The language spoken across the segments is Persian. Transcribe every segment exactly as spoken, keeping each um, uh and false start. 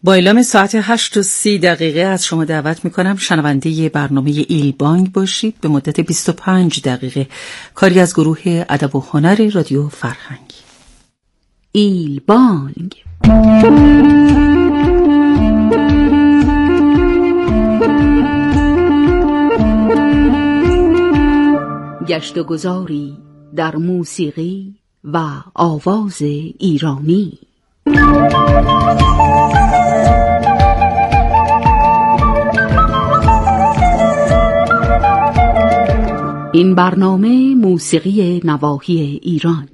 با اعلام ساعت هشت و سی دقیقه از شما دعوت میکنم شنونده برنامه ایلبانگ باشید به مدت بیست و پنج دقیقه، کاری از گروه ادب و هنر رادیو فرهنگ. ایلبانگ گشت و گذاری در موسیقی و آواز ایرانی. این برنامه موسیقی نواحی ایران.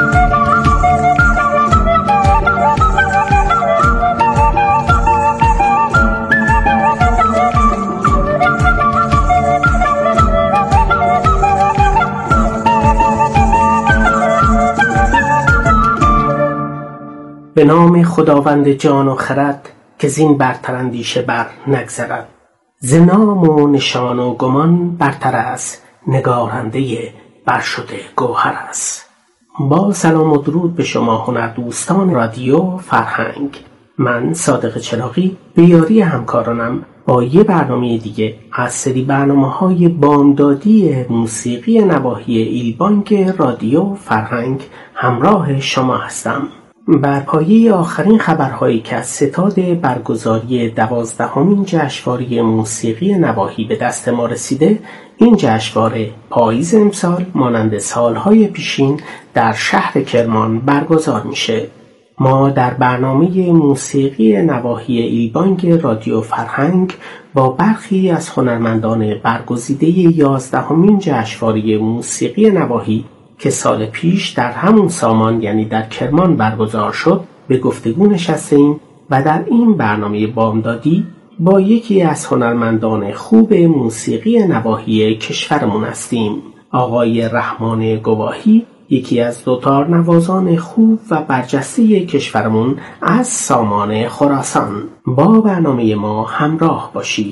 به نام خداوند جان و خرد که زین برتر اندیشه بر نگذرد. ز نام و نشان و گمان برتر است، نگارنده برشده گوهر است. با سلام و درود به شما هنر دوستان رادیو فرهنگ. من صادق چراغی به یاری همکارانم با یه برنامه دیگه از سری برنامه‌های بامدادی موسیقی نواحی ایلبانگ رادیو فرهنگ همراه شما هستم. بر پایه آخرین خبرهایی که از ستاد برگزاری دوازدهمین جشنواره موسیقی نواحی به دست ما رسیده، این جشنواره پاییز امسال مانند سالهای پیشین در شهر کرمان برگزار میشه. ما در برنامه موسیقی نواحی ایلبانگ رادیو فرهنگ با برخی از هنرمندان برگزیده یازدهمین جشنواره موسیقی نواحی که سال پیش در همون سامان یعنی در کرمان برگزار شد به گفتگو نشستیم و در این برنامه بامدادی با یکی از هنرمندان خوب موسیقی نواحی کشورمون هستیم، آقای رحمان گواهی، یکی از دوتار نوازان خوب و برجسته کشورمون از سامان خراسان. با برنامه ما همراه باشید.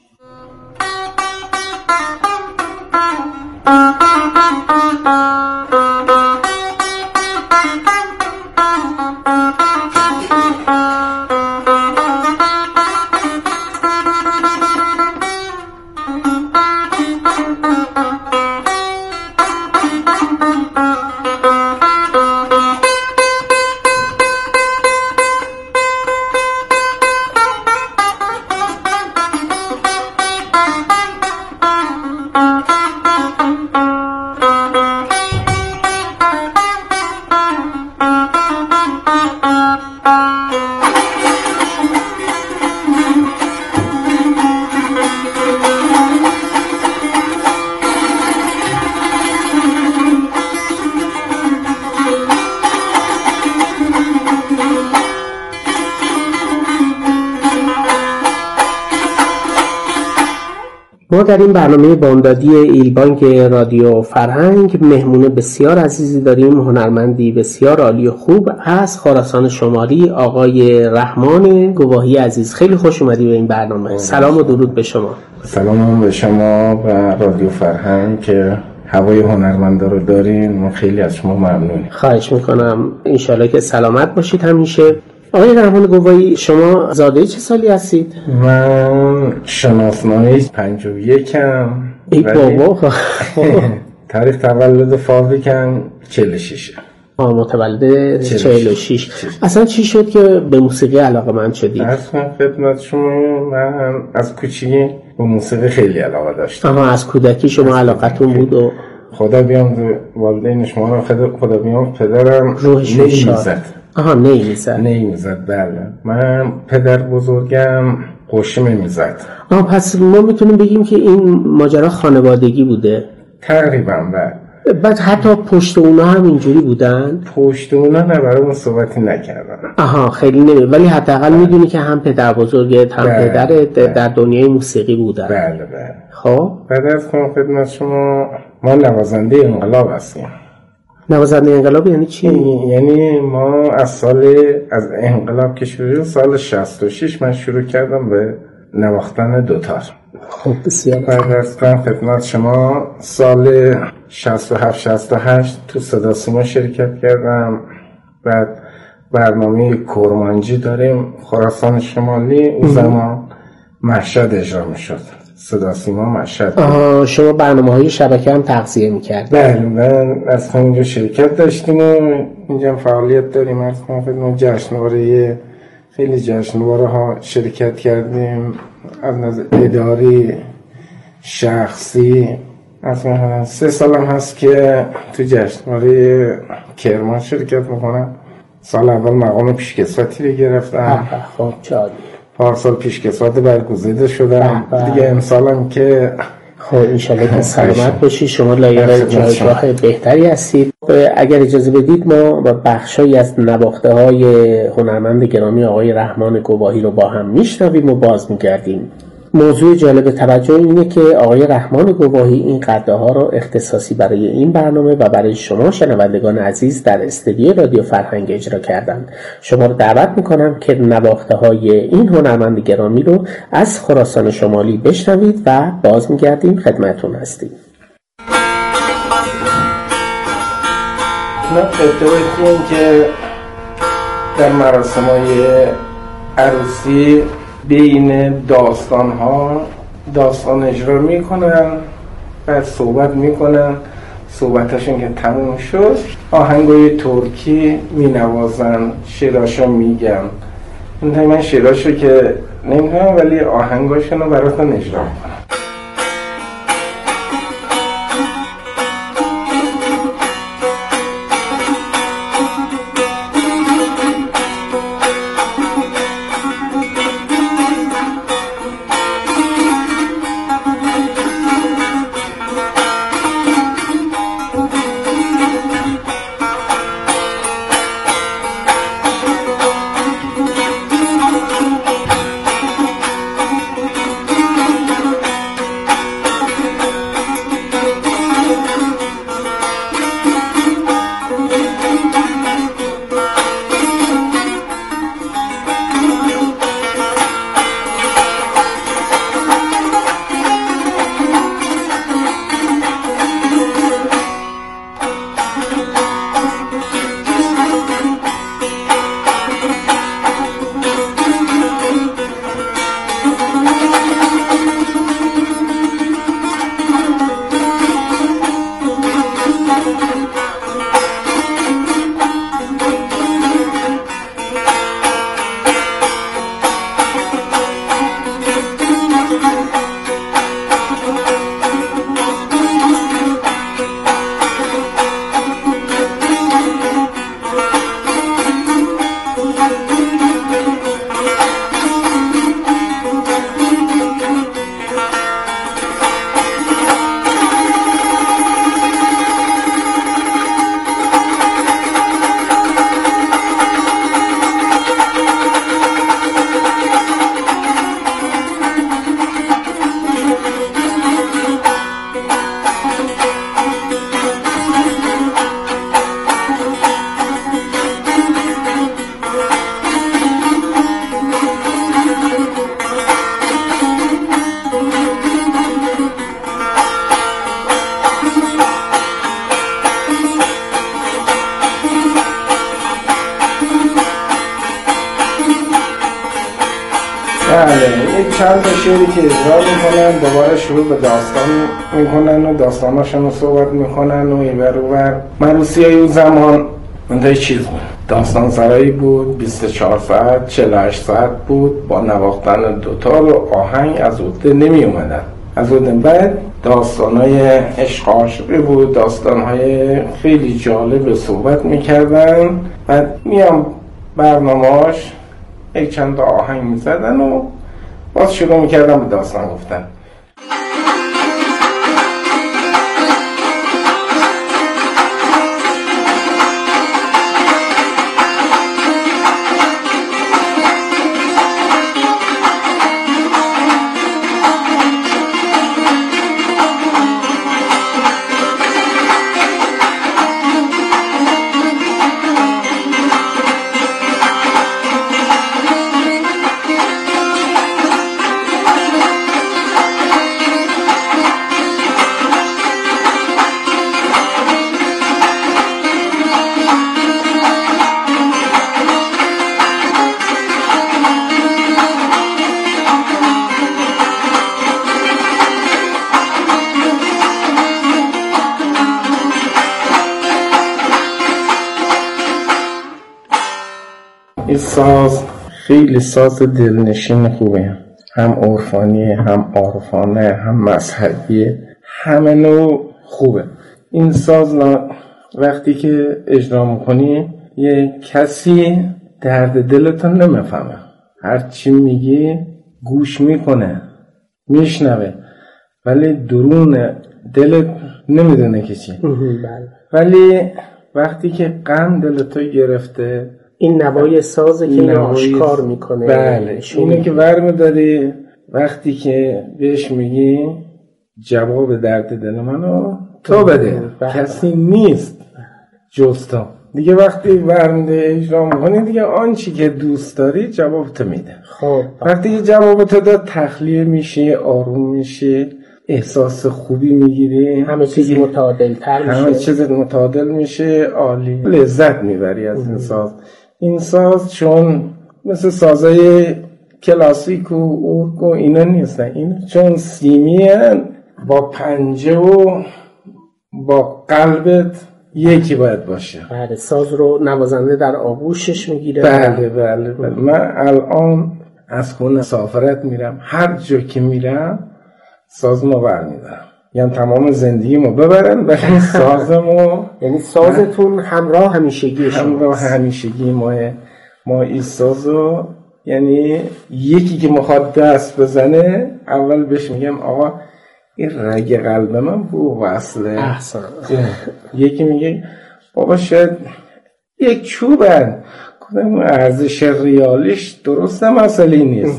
ما در این برنامه بامدادی ایلبانگ رادیو فرهنگ مهمون بسیار عزیزی داریم، هنرمندی بسیار عالی و خوب از خراسان شمالی، آقای رحمان گواهی عزیز. خیلی خوش اومدی به این برنامه. سلام و درود به شما. سلام به شما و رادیو فرهنگ که هوای هنرمندا رو دارین. ما خیلی از شما ممنونیم. خواهش میکنم. انشالله که سلامت باشید همیشه. آقای رحمان گواهی، شما زاده چه سالی هستید؟ من شناسنامه پنجاه و یکم. ای بابا. تاریخ تولد فاویکم چهل و شش. آه متولد چهل و شش. اصلا چی شد که به موسیقی علاقه‌مند شدید؟ اصلا خدمت شما من از کوچیکی به موسیقی خیلی علاقه داشتم. آها، از کودکی شما علاقتون بود و خدا بیام والدین شما رو خدا, خدا بیام پدرم روحشون شاد. آها نمیزد نمیزد بله. من پدر بزرگم قوشمه میزد. آها، پس ما میتونیم بگیم که این ماجرا خانوادگی بوده تقریبا. بله. بعد حتی پشت اونا هم اینجوری بودن؟ پشت اونا نه، برامون صحبتی نکردن. آها خیلی نمی، ولی حداقل میدونی که هم پدر بزرگت هم بله. پدرت بله. در دنیای موسیقی بودن. بله بله. خب بعد از خدمت شما ما نوازنده انقلاب هستیم. نوازنده انقلاب یعنی چی؟ یعنی ما از سال از انقلاب که شروع سال شصت و شش من شروع کردم به نواختن دوتار. خب بسیار. بعد از خدمت شما سال شصت و هفت شصت و هشت تو صدا سیما شرکت کردم. بعد برنامه کرمانجی داریم خراسان شمالی، اون زمان مشهد اجرا میشد، صدا سیما مشهد. آها، شما برنامه‌های شبکه هم تغذیه می‌کردید؟ بله، من از همونجا شرکت داشتیم و اینجا فعالیت داریم. از خدمت جشنواره، خیلی جشنواره ها شرکت کردیم، از نظر اداری، شخصی. از من سه سالم هست که تو جشنواره کرمان شرکت میکنم. سال اول مقام پیشکسوتی رو گرفتم. خب چالی پارسال پیشکسوت برگزیده شدم. دیگه امسالم که خب انشالله که سلامت باشی. شما لایق جایگاه بهتری هستید. اگر اجازه بدید ما با بخشایی از نواخته های هنرمند گرامی آقای رحمان گواهی رو با هم میشنویم و باز میگردیم. موضوع جالب توجه اینه که آقای رحمان گواهی این قطعه ها رو اختصاصی برای این برنامه و برای شما شنوندگان عزیز در استودیو رادیو فرهنگ اجرا کردند. شما رو دعوت میکنم که نواخته های این هنرمند گرامی رو از خراسان شمالی بشنوید و باز میگردیم خدمتون هستیم. نه قطعه این که در مراسم های عروسی بین داستان ها داستان اجرا میکنن، بعد صحبت میکنن، صحبتشون که تموم شد آهنگای ترکی مینوازن، شعراشو میگم. من شعراشو که نمیدونم ولی آهنگاشون رو براتون اجرا میکنم. بله، یک چند تا شعری که اجرا میکنن دوباره شروع به داستان میکنن و داستاناشون رو صحبت میکنن و این بر و بر. مروسی های اون زمان منده چیز بود، داستان سرایی بود، بیست و چهار ساعت چهل و هشت ساعت بود، با نواختن دوتار و آهنگ از عهده نمی اومدن. از عهده بعد داستانهای عشق عاشقی بود، داستانهای خیلی جالب صحبت میکردن. بعد میام برنامه‌اش یک چند تا آهنگ میزدن و باز شروع میکردن به داستان گفتن. این ساز خیلی ساز دلنشین خوبه، هم عرفانی هم عارفانه هم مذهبی، همه نوع خوبه. این ساز وقتی که اجرا میکنی یه کسی درد دلتون نمیفهمه، هر چی میگی گوش میکنه میشنوه ولی درون دلت نمیدونه که چی. ولی وقتی که غم دلتو گرفته این نوای سازه که اینو آشکار میکنه. بله اینه که ورمیداری وقتی که بهش میگی جواب درد دل منو تو بده، کسی نیست جز تو. دیگه وقتی ورمیده اجرا میکنی دیگه آنچی که دوست داری جواب تو میده. خب وقتی که جواب تو داد تخلیه میشه، آروم میشه، احساس خوبی میگیری، همه چیز متعادل تر میشه، همه چیز متعادل میشه، عالی، لذت میبری از این ساز. این ساز چون مثل سازای کلاسیک و اورگ و اینا نیستن، این چون سیمی هن با پنجه و با قلبت یکی باید باشه. بله ساز رو نوازنده در آغوشش میگیره. بله بله بله. من الان از خونه مسافرت میرم، هر جا که میرم سازمو برمیدارم، یعنی تمام زندگیمو ببرن ولی سازمو یعنی سازتون همراه همیشگی شما همراه همیشگی ماه ما این سازو، یعنی یکی که میخواد دست بزنه اول بهش میگم آقا این رگ قلب من بو وصله. احسن. یکی میگه بابا شاید یک چوبن، کدوم ارزش ریالیش درسته مسئله نیست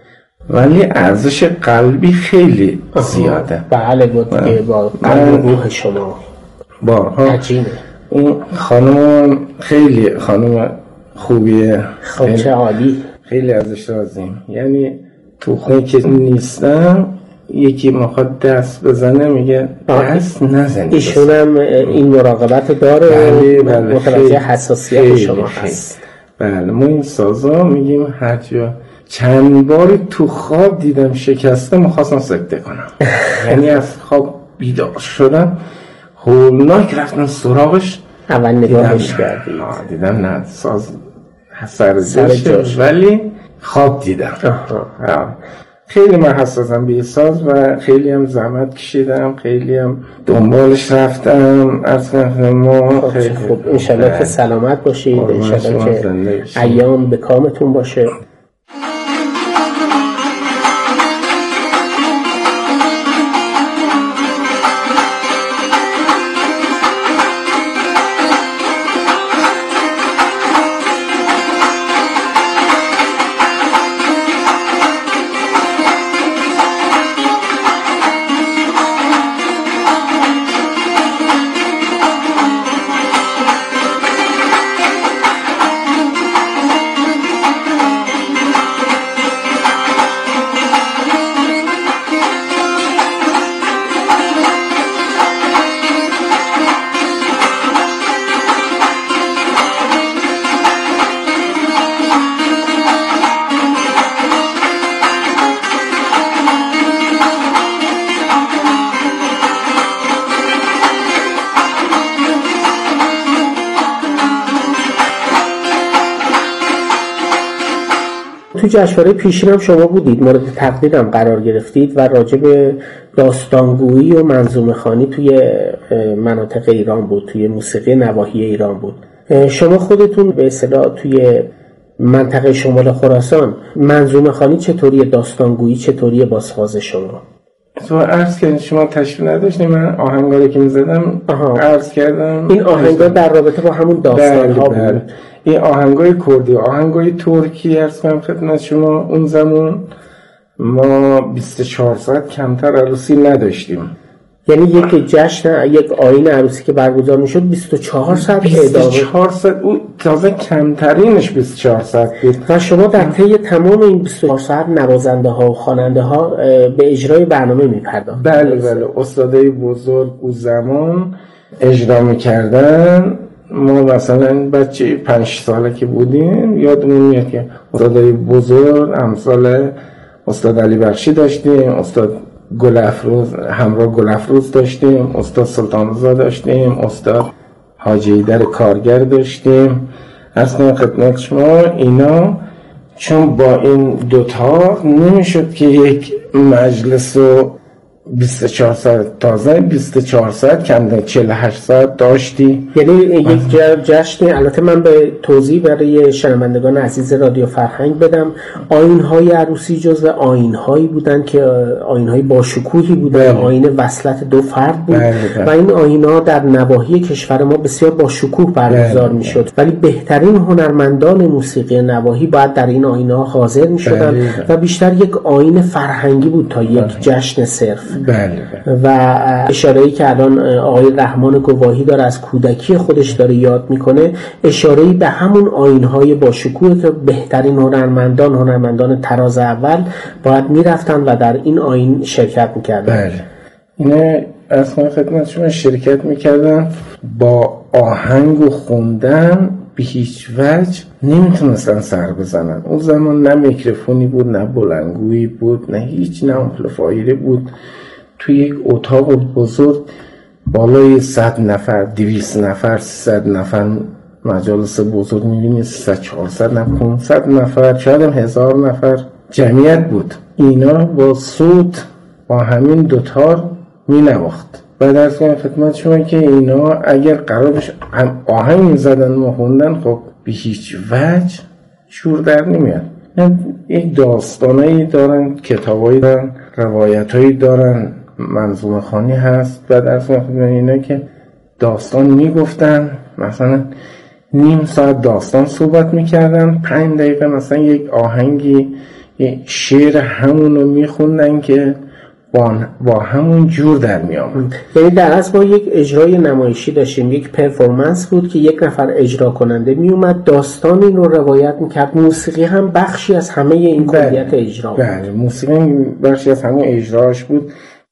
ولی ارزش قلبی خیلی زیاده. بله بود که با قلب روح شما بارها عجیبه. اون خانم خیلی خانم خوبیه، خب چه عالی، خیلی ازش راضیم. یعنی تو خونه که نیستم یکی میخواد دست بزنه میگه دست نزنید. ایشون هم این مراقبت داره. بله بله، متوجه حساسیت شما هست. بله ما این سازا میگیم هر جا چند باری تو خواب دیدم شکسته میخواستم سکته کنم یعنی از خواب بیدار شدم هولناک رفتم سراغش، اول نگاهش کردید دیدم نه ساز سر جاش ولی خواب دیدم. خیلی من حساسم به ساز و خیلی هم زحمت کشیدم، خیلی هم دنبالش رفتم. از ما خیلی خوب انشالله که سلامت باشید، انشالله که ایام به کامتون باشه. تو جشنواره پیشین هم شما بودید، مورد تقدیرم قرار گرفتید و راجع به داستانگویی و منظومه خوانی توی مناطق ایران بود، توی موسیقی نواحی ایران بود. شما خودتون به اصطلاح توی منطقه شمال خراسان منظومه خوانی چطوریه، داستانگویی چطوریه با ساز شما؟ تو عرض کردین شما تشریف نداشتین، من آهنگاری که میزدم عرض کردم. این آهنگا در رابطه با همون داستان ها بود. این آهنگای کردی، آهنگای ترکی عرض کنم خدمت شما. اون زمان ما بیست و چهار ساعت کمتر عروسی نداشتیم، یعنی یک جشن، یک آیین عروسی که برگزار میشد بیست و چهار ساعت ادامه. بیست و چهار ساعت اون تازه کمترینش بیست و چهار ساعت بود. و شما در طی تمام این بیست و چهار ساعت نوازنده ها و خواننده ها به اجرای برنامه میپرداختند. بله بله، استادای بزرگ اون زمان اجرا میکردن. ما مثلا بچه پنج ساله که بودیم یادمون میاد که استادای بزرگ امثال استاد علی بخشی داشتیم، استاد گل افروز، همراه گل افروز داشتیم، استاد سلطان رضا داشتیم، استاد حاجی ایدر کارگر داشتیم، عرض کنم خدمت شما اینا چون با این دوتا نمیشد که یک مجلس رو بیست و چهار ساعت تازه بیست و چهار ساعت کم چهل و هشت ساعت داشتی. یعنی یک جشن. البته من به توضیح برای شنوندگان عزیز رادیو فرهنگ بدم، آیین‌های عروسی جزو آیین‌هایی بودن که آیین‌های با شکوهی بودن. آیین وصلت دو فرد بود. بله بله. و این آیین‌ها در نواحی کشور ما بسیار با شکوه برگزار می‌شد، ولی بهترین هنرمندان موسیقی نواحی باید در این آیین‌ها حاضر می‌شدن. بله بله. و بیشتر یک آیین فرهنگی بود تا یک بله. جشن صرف. بله بله. و اشاره‌ای که الان آقای رحمان گواهی داره از کودکی خودش داره یاد میکنه، اشاره‌ای به همون آیین‌های با شکوه که بهترین هنرمندان هنرمندان تراز اول باید میرفتن و در این آیین شرکت میکردن. بله. اینه از خواهی خدمت شما شرکت میکردن، با آهنگ و خوندن به هیچ وجه نمیتونستن سر بزنن. اون زمان نه میکروفونی بود، نه بلندگویی بود، نه هیچ، نه آمپلیفایر بود. توی یک اتاق بزرگ بالای صد نفر، دویست نفر، سیصد نفر، مجالس بزرگ می‌بینید سیصد چهارصد نفر، پانصد نفر، شاید هم هزار نفر جمعیت بود. اینا با صوت با همین دوتار می‌نواخت. بعد از اون خدمت شما که اینا اگر قرار بشه آهنگ می‌زدن و خوندن، خب به هیچ وجه شور در نمیاد. یک داستانایی دارن، کتابایی دارن، روایتایی دارن، منظومه خوانی هست. بعد از اون اینا که داستان میگفتن، مثلا نیم ساعت داستان صحبت میکردن، پنج دقیقه مثلا یک آهنگی شعر همونو میخوندن که با, با همون جور در میامد. یعنی در اصل ما یک اجرای نمایشی داشتیم، یک پرفورمنس بود که یک نفر اجرا کننده میومد داستان این رو روایت میکرد. موسیقی هم بخشی از همه این کلیت اجرا بود. بله، موسیقی بخشی از همه اجراش بود.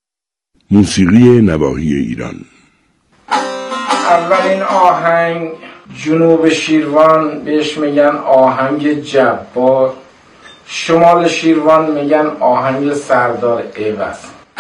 موسیقی نواحی ایران. اولین آهنگ جنوب شیروان بهش میگن آهنگ جبار، شمال شیروان میگن آهنگ سردار ایوز.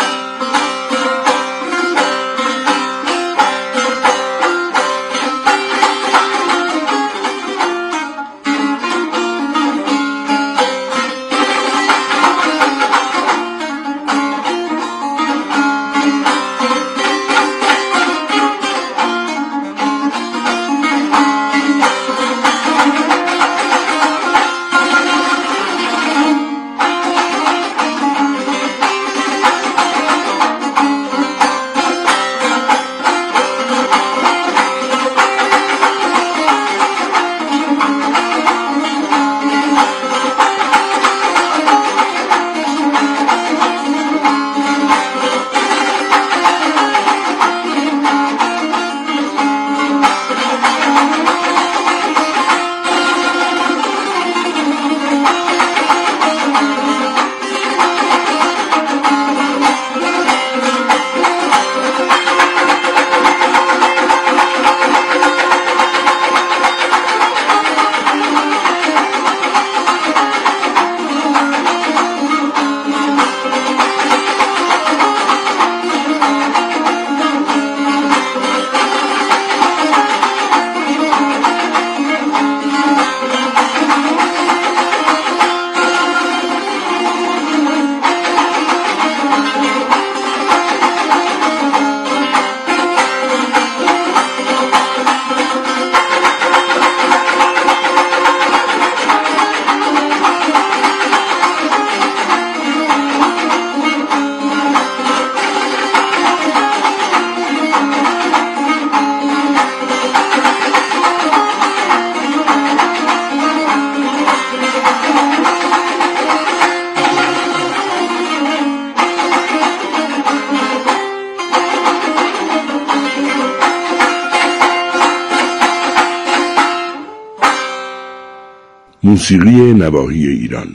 موسیقی نواحی ایران.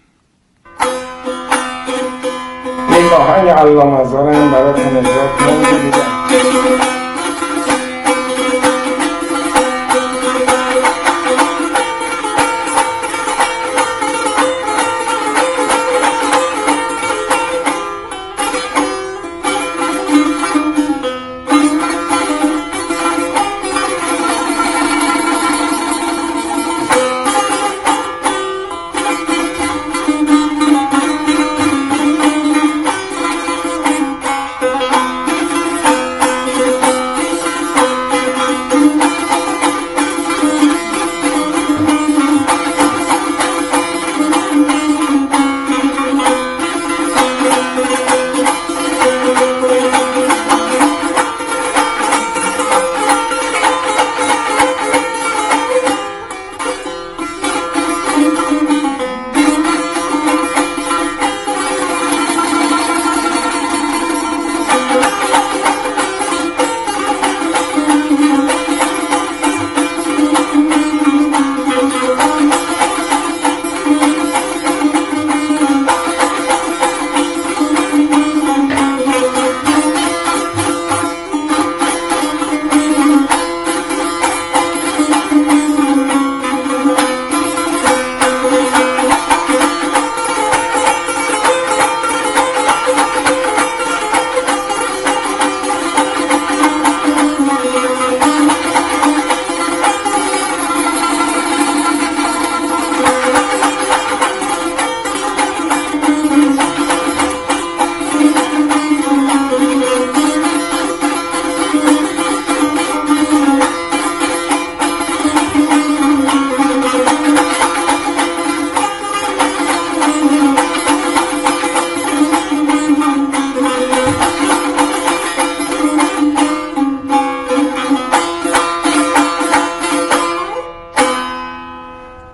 این آهنگ علامه زارم براتون اجرا کنم.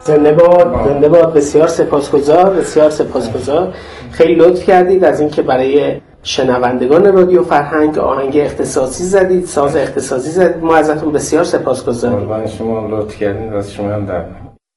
زنده باد، زنده باد. بسیار سپاسگزار، بسیار سپاسگزار. خیلی لطف کردید از اینکه برای شنوندگان رادیو فرهنگ آهنگ اختصاصی زدید، ساز اختصاصی زدید. ما ازتون بسیار سپاسگزاریم. من شما لطف کردید، از شما هم در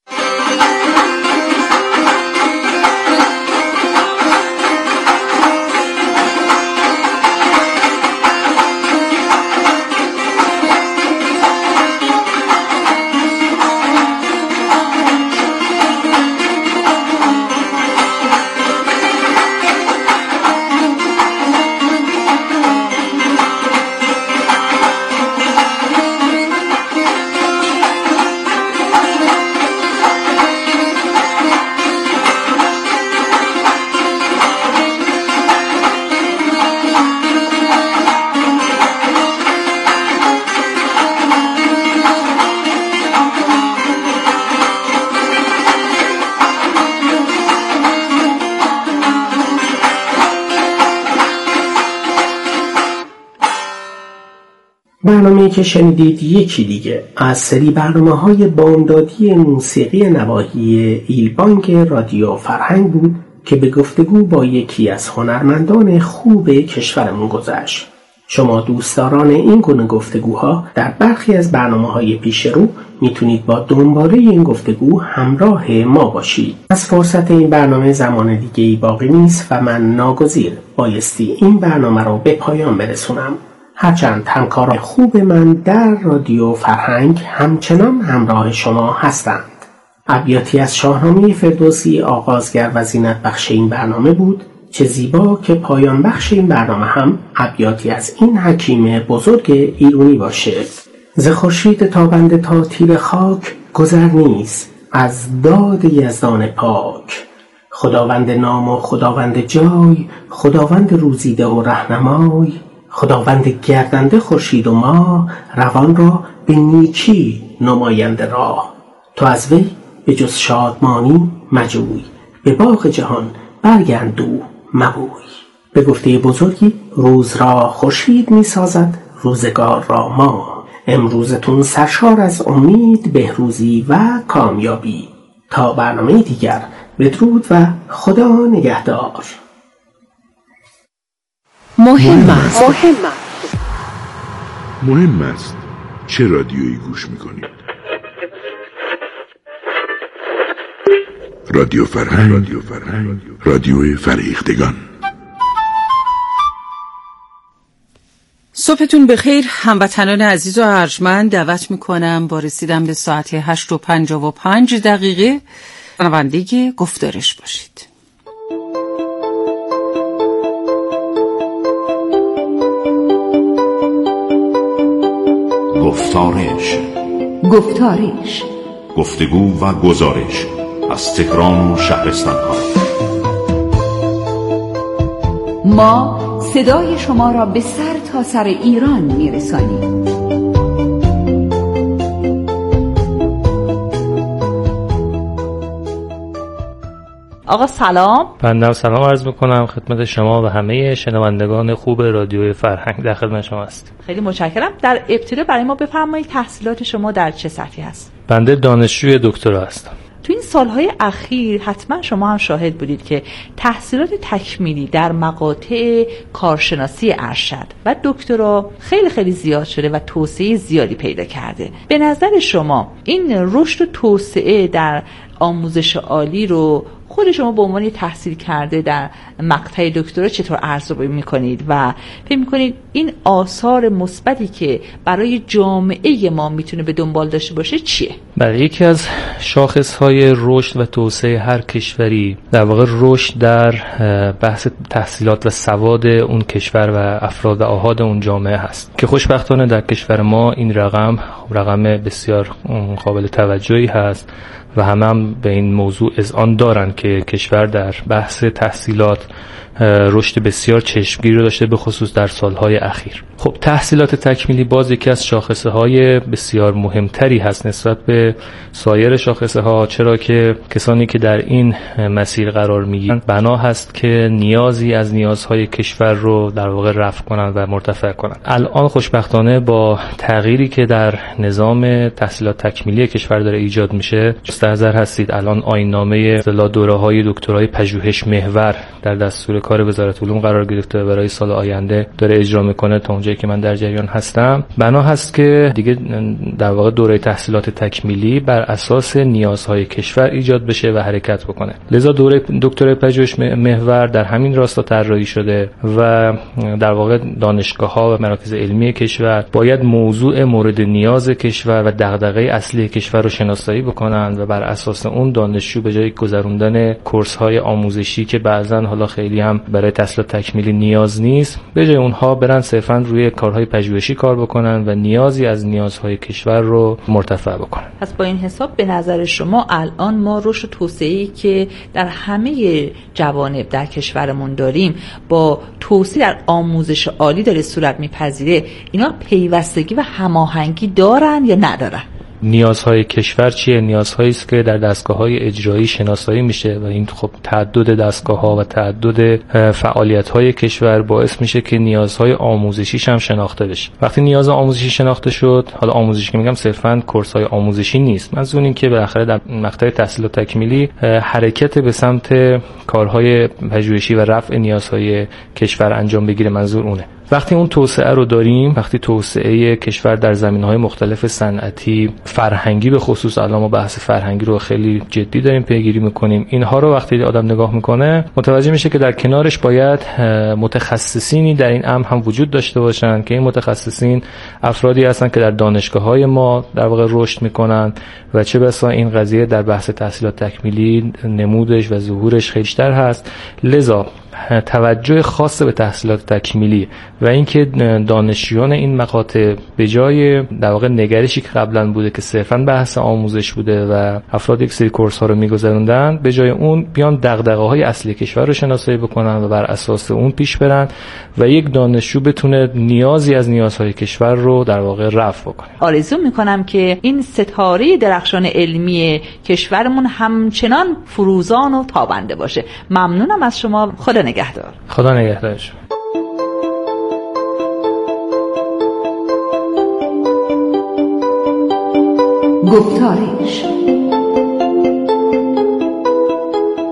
برنامه‌ای که شنیدید یکی دیگه از سری برنامه‌های بامدادی موسیقی نواحی ایلبانگ رادیو فرهنگ بود که به گفتگو با یکی از هنرمندان خوب کشورمون گذشت. شما دوستداران این گونه گفتگوها در برخی از برنامه‌های پیش رو میتونید با دنباله این گفتگو همراه ما باشید. از فرصت این برنامه زمان دیگه‌ای باقی نیست و من ناگزیر بایستی این برنامه رو به پایان برسونم. هرچند همکاران خوب من در رادیو فرهنگ همچنان همراه شما هستند. ابیاتی از شاهنامه فردوسی آغازگر و زینت بخش این برنامه بود. چه زیبا که پایان بخش این برنامه هم ابیاتی از این حکیم بزرگ ایرانی باشه. ز خورشید تابنده تا تیره خاک گذر نیست از داد یزدان پاک. خداوند نام و خداوند جای، خداوند روزیده و رهنمای. خداوند گردنده خورشید و ماه، روان را به نیکی نماینده راه. تو از وی به جز شادمانی مجوی، به باغ جهان برگردو مبوی. به گفته بزرگی روز را خورشید می سازد، روزگار را ماه. امروزتون سرشار از امید، بهروزی و کامیابی. تا برنامه دیگر بدرود و خدا نگهدار. مهم است. مهم است چه رادیویی گوش میکنید. رادیو فرهنگ، رادیو فرهنگ، رادیو فریختگان. صبحتون بخیر هموطنان عزیز و ارجمند. دعوت میکنم با رسیدن به ساعت هشت و پنجاه و پنج دقیقه شنونده گفتارش باشید. گفتارش گفتارش گفتگو و گزارش از تهران و شهرستان ها. ما صدای شما را به سر تا سر ایران میرسانیم. آقا سلام. بنده سلام عرض میکنم خدمت شما و همه شنوندگان خوب رادیوی فرهنگ. در خدمت شما است. خیلی متشکرم. در ابتدا برای ما بفرمایید تحصیلات شما در چه سطحی هست؟ بنده دانشجوی دکترا هستم. تو این سالهای اخیر حتما شما هم شاهد بودید که تحصیلات تکمیلی در مقاطع کارشناسی ارشد و دکترا خیلی خیلی زیاد شده و توسعه زیادی پیدا کرده. به نظر شما این رشد و توسعه در آموزش عالی رو خود شما به عنوان تحصیل کرده در مقطع دکترا چطور ارزیابی می‌کنید و فکر می‌کنید این آثار مثبتی که برای جامعه ما میتونه به دنبال داشته باشه چیه؟ بله، یکی از شاخص‌های رشد و توسعه هر کشوری در واقع رشد در بحث تحصیلات و سواد اون کشور و افراد و آحاد اون جامعه هست که خوشبختانه در کشور ما این رقم رقم بسیار قابل توجهی هست و همه هم به این موضوع اذعان دارن که کشور در بحث تحصیلات رشد بسیار چشمگیری رو داشته، به خصوص در سالهای اخیر. خب تحصیلات تکمیلی باز یکی از شاخصه های بسیار مهمتری هست نسبت به سایر شاخصه ها، چرا که کسانی که در این مسیر قرار میگیرن بنا هست که نیازی از نیازهای کشور رو در واقع رفع کنند و مرتفع کنند. الان خوشبختانه با تغییری که در نظام تحصیلات تکمیلی کشور داره ایجاد میشه، مستحضر هستید الان آیین‌نامه اصطلاح دوره‌های دکترای پژوهش محور در دستور کار وزارت علوم قرار گرفته برای سال آینده داره اجرا میکنه. تا اونجایی که من در جریان هستم بنا هست که دیگه در واقع دوره تحصیلات تکمیلی بر اساس نیازهای کشور ایجاد بشه و حرکت بکنه. لذا دوره دکترای پژوهش محور در همین راستا طراحی شده و در واقع دانشگاه‌ها و مراکز علمی کشور باید موضوع مورد نیاز کشور و دغدغه اصلی کشور رو شناسایی بکنن و بر اساس اون دانشجو به جای گذروندن کورس‌های آموزشی که بعضن حالا خیلی هم برای تحصیلات تکمیلی نیاز نیست، به جای اونها برن صرفاً روی کارهای پژوهشی کار بکنن و نیازی از نیازهای کشور رو مرتفع بکنن. پس با این حساب به نظر شما الان ما رشد و توسعه‌ای که در همه جوانب در کشورمون داریم با توسعه در آموزش عالی داره صورت می‌پذیره، اینا پیوستگی و هماهنگی دارن یا ندارن؟ نیازهای کشور چیه؟ نیازهایی است که در دستگاه‌های اجرایی شناسایی میشه و این خب تعدد دستگاه‌ها و تعدد فعالیت‌های کشور باعث میشه که نیازهای آموزشیش هم شناخته بشه. وقتی نیاز آموزشی شناخته شد، حالا آموزشی که میگم صرفاً کورس‌های آموزشی نیست، منظور این که بالاخره در مقطع تحصیلات تکمیلی حرکت به سمت کارهای پژوهشی و رفع نیازهای کشور انجام بگیره، منظور اونه. وقتی اون توسعه رو داریم، وقتی توسعه کشور در زمینه‌های مختلف صنعتی، فرهنگی به خصوص، الان ما بحث فرهنگی رو خیلی جدی داریم پیگیری می‌کنیم، اینها رو وقتی آدم نگاه می‌کنه متوجه میشه که در کنارش باید متخصصینی در این امر هم وجود داشته باشن که این متخصصین افرادی هستن که در دانشگاه‌های ما در واقع رشد می‌کنن و چه بسا این قضیه در بحث تحصیلات تکمیلی نمودش و ظهورش خیلی بیشتر هست. لذا توجه خاص به تحصیلات تکمیلی و اینکه دانشجویان این مقاطع به جای در واقع نگرشی که قبلا بوده که صرفاً بحث آموزش بوده و افراد یک سری کورس ها رو میگذروندن، به جای اون بیان دغدغه‌های اصلی کشور رو شناسایی بکنن و بر اساس اون پیش برن و یک دانشجو بتونه نیازی از نیازهای کشور رو در واقع رفع بکنه. آرزو میکنم که این ستاره درخشان علمی کشورمون همچنان فروزان و تابنده باشه. ممنونم از شما. خدا نگهدار. خدا نگهدارش. گفتارش